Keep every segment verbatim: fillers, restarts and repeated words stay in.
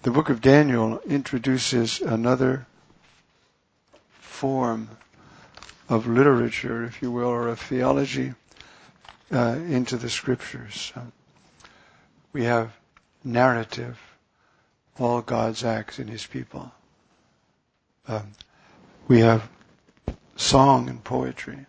the book of Daniel introduces another form of literature, if you will, or of theology uh, into the scriptures. Uh, we have narrative, all God's acts in his people. Um, we have song and poetry.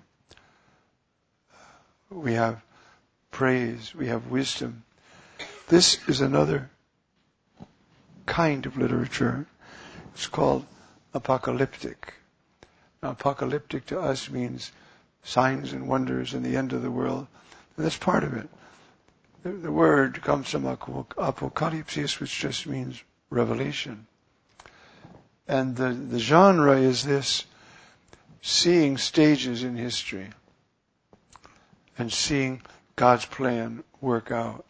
We have praise. We have wisdom. This is another kind of literature. It's called apocalyptic. Now, apocalyptic to us means signs and wonders and the end of the world. And that's part of it. The, the word comes from apocalypsis, which just means revelation. And the, the genre is this: seeing stages in history and seeing God's plan work out.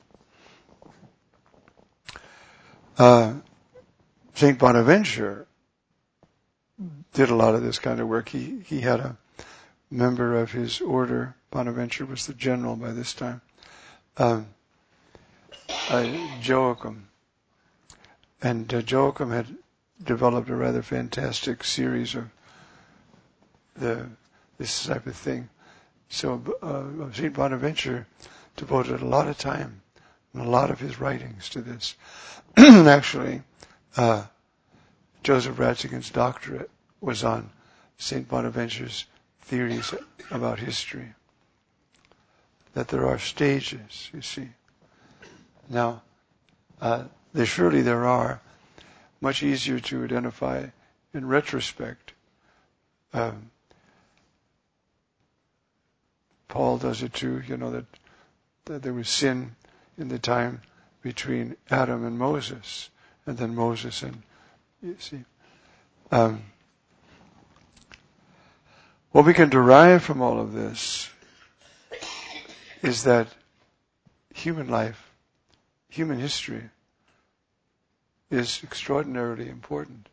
Uh, Saint Bonaventure did a lot of this kind of work. He he had a member of his order. Bonaventure was the general by this time. Um, uh, Joachim. And uh, Joachim had developed a rather fantastic series of the this type of thing. So uh, Saint Bonaventure devoted a lot of time and a lot of his writings to this. Actually, uh, Joseph Ratzinger's doctorate was on Saint Bonaventure's theories about history. That there are stages, you see. Now, uh, there surely there are, much easier to identify in retrospect. Um, Paul does it too, you know, that, that there was sin in the time between Adam and Moses, and then Moses and, you see. Um, what we can derive from all of this is that human life, human history, is extraordinarily important.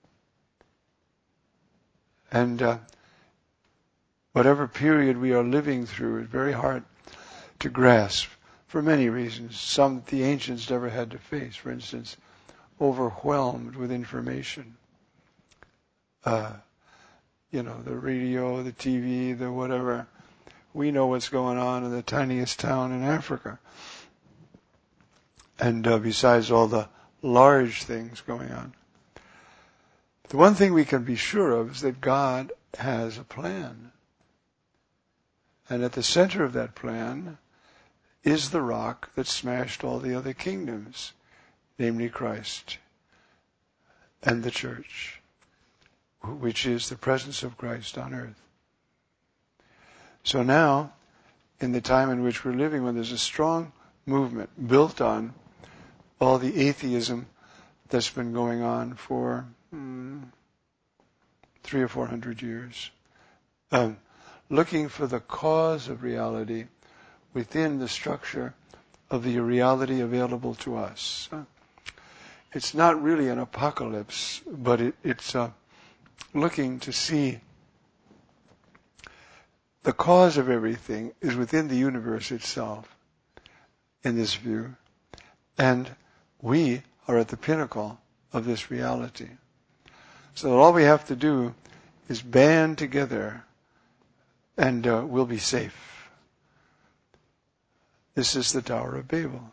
And uh, whatever period we are living through is very hard to grasp for many reasons. Some the ancients never had to face. For instance, overwhelmed with information. Uh, you know, the radio, the T V, the whatever. We know what's going on in the tiniest town in Africa. And uh, besides all the large things going on. The one thing we can be sure of is that God has a plan. And at the center of that plan is the rock that smashed all the other kingdoms, namely Christ and the church, which is the presence of Christ on earth. So now, in the time in which we're living, when there's a strong movement built on all the atheism that's been going on for mm, three or four hundred years, um, looking for the cause of reality within the structure of the reality available to us. Uh, it's not really an apocalypse, but it, it's uh, looking to see the cause of everything is within the universe itself, in this view. And we are at the pinnacle of this reality. So all we have to do is band together and uh, we'll be safe. This is the Tower of Babel.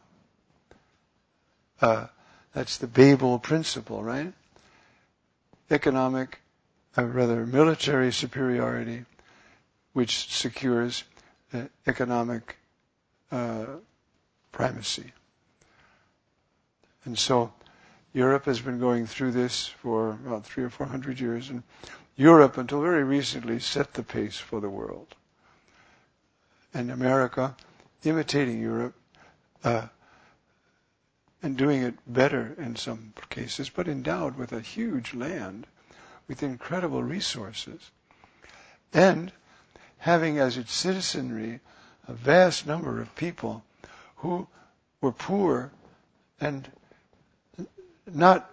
Uh, that's the Babel principle, right? Economic, uh, rather military superiority, which secures uh, economic uh, primacy. And so Europe has been going through this for about three or four hundred years, and Europe, until very recently, set the pace for the world. And America, imitating Europe, uh, and doing it better in some cases, but endowed with a huge land, with incredible resources, and having as its citizenry a vast number of people who were poor and not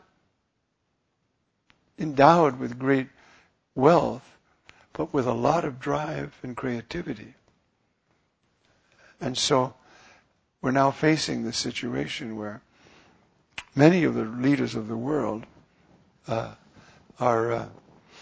endowed with great wealth, but with a lot of drive and creativity. And so we're now facing this situation where many of the leaders of the world uh, are uh,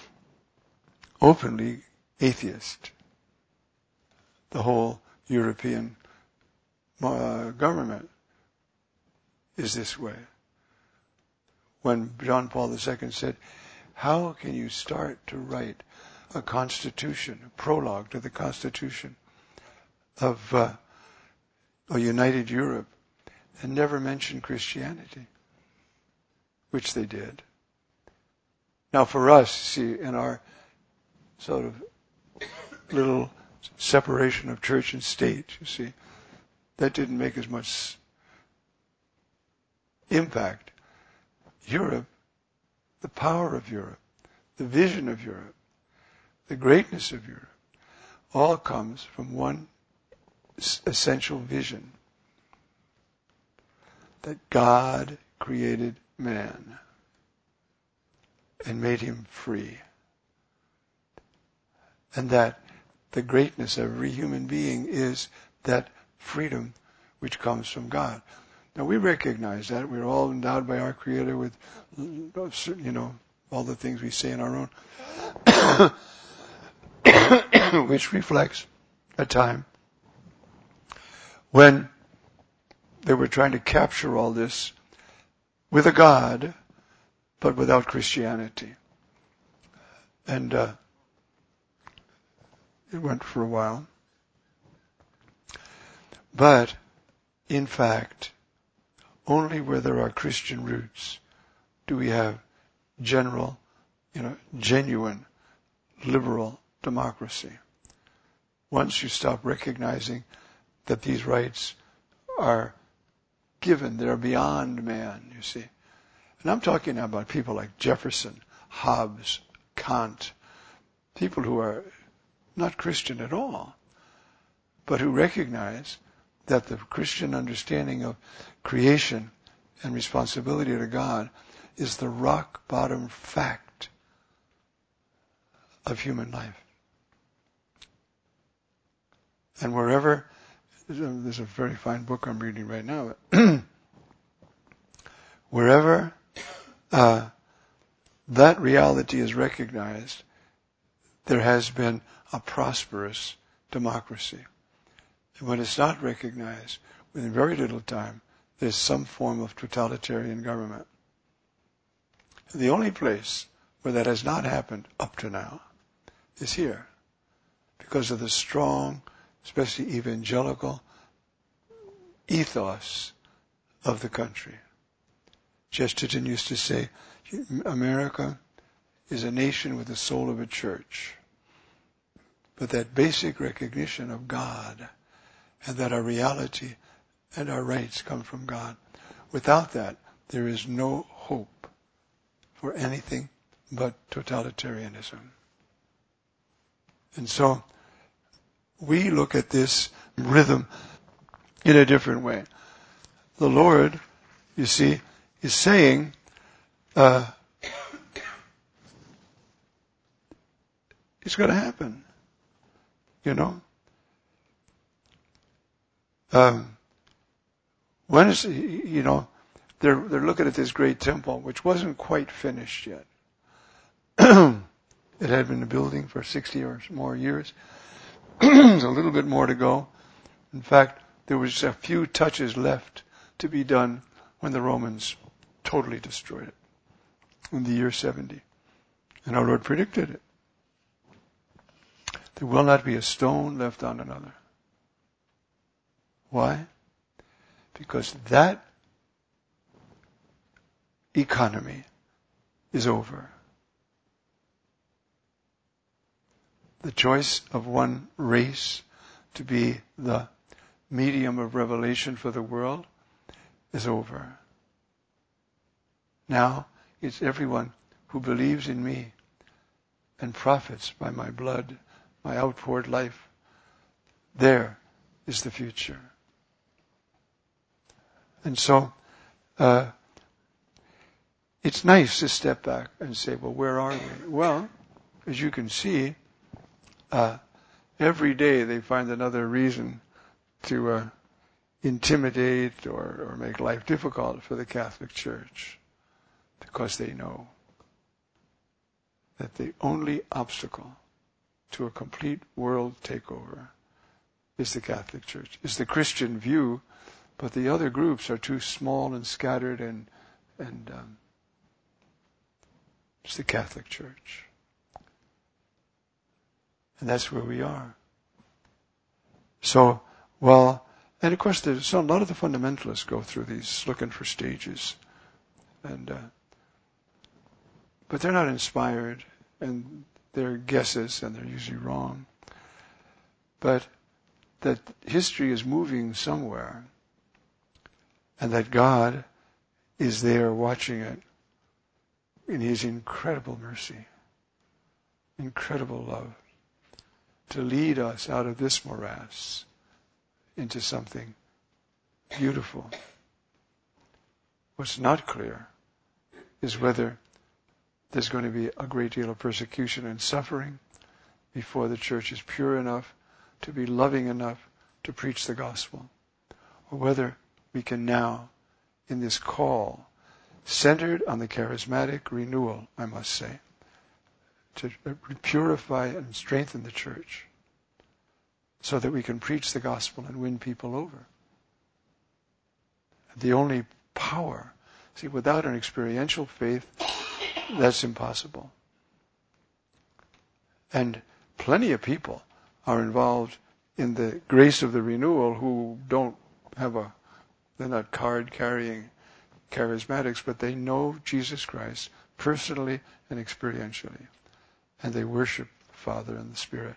openly atheist. The whole European uh, government is this way. When John Paul the Second said, how can you start to write a constitution, a prologue to the constitution of uh, a united Europe and never mention Christianity? Which they did. Now for us, see, in our sort of little separation of church and state, you see, that didn't make as much impact. Europe, the power of Europe, the vision of Europe, the greatness of Europe, all comes from one essential vision. That God created man and made him free. And that the greatness of every human being is that freedom which comes from God. Now we recognize that. We're all endowed by our Creator with, you know, all the things we say in our own, which reflects a time when they were trying to capture all this with a God, but without Christianity. And uh, it went for a while. But, in fact, only where there are Christian roots do we have general, you know, genuine, liberal democracy. Once you stop recognizing that these rights are given, they're beyond man, you see. And I'm talking now about people like Jefferson, Hobbes, Kant, people who are not Christian at all, but who recognize that the Christian understanding of creation and responsibility to God is the rock bottom fact of human life. And wherever, there's a very fine book I'm reading right now, wherever uh, that reality is recognized, there has been a prosperous democracy. And when it's not recognized, within very little time, there's some form of totalitarian government. And the only place where that has not happened up to now is here, because of the strong, especially evangelical ethos of the country. Chesterton used to say, America is a nation with the soul of a church. But that basic recognition of God and that our reality and our rights come from God. Without that, there is no hope for anything but totalitarianism. And so, we look at this rhythm in a different way. The Lord, you see, is saying, uh, it's going to happen. You know? Um, when is, you know, they're, they're looking at this great temple, which wasn't quite finished yet. It had been building for sixty or more years. There's a little bit more to go. In fact, there was a few touches left to be done when the Romans totally destroyed it in the year seventy. And our Lord predicted it. There will not be a stone left on another. Why? Because that economy is over. The choice of one race to be the medium of revelation for the world is over. Now it's everyone who believes in me and profits by my blood, my outpoured life. There is the future. And so, uh, it's nice to step back and say, well, where are we? Well, as you can see, uh, every day they find another reason to uh, intimidate or, or make life difficult for the Catholic Church, because they know that the only obstacle to a complete world takeover is the Catholic Church, is the Christian view, but the other groups are too small and scattered, and and um, it's the Catholic Church. And that's where we are. So, well, and of course there's so a lot of the fundamentalists go through these looking for stages, and uh, but they're not inspired, and they're guesses, and they're usually wrong. But that history is moving somewhere, and that God is there watching it in His incredible mercy, incredible love, to lead us out of this morass into something beautiful. What's not clear is whether there's going to be a great deal of persecution and suffering before the church is pure enough to be loving enough to preach the gospel, or whether we can now, in this call, centered on the charismatic renewal, I must say, to purify and strengthen the church so that we can preach the gospel and win people over. The only power, see, without an experiential faith, that's impossible. And plenty of people are involved in the grace of the renewal who don't have a, they're not card-carrying charismatics, but they know Jesus Christ personally and experientially. And they worship the Father and the Spirit.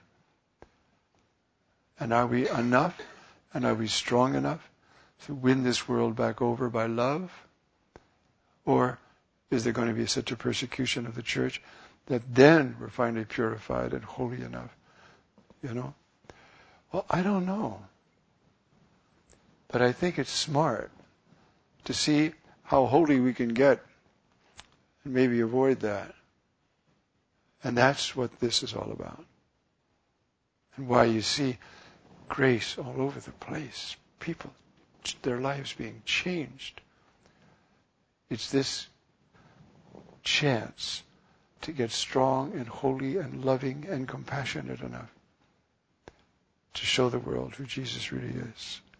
And are we enough, and are we strong enough to win this world back over by love? Or is there going to be such a persecution of the church that then we're finally purified and holy enough? You know? Well, I don't know. But I think it's smart to see how holy we can get and maybe avoid that. And that's what this is all about. And why you see grace all over the place. People, their lives being changed. It's this chance to get strong and holy and loving and compassionate enough to show the world who Jesus really is.